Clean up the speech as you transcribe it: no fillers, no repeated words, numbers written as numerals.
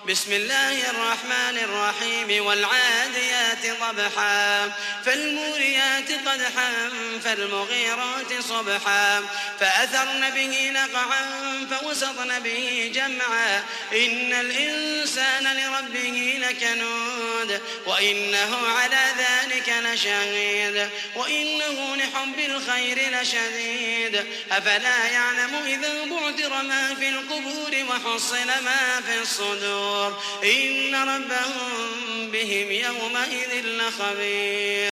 بسم الله الرحمن الرحيم والعاديات ضبحا فالموريات قدحا فالمغيرات صبحا فأثرن به نقعا فوسطن به جمعا إن الإنسان لربه لكنود وإنه على ذلك لشهيد وإنه لحب الخير لشديد أفلا يعلم إذا بعثر ما في القبور وحصل ما في الصدور إن ربهم بهم يومئذ لخبير.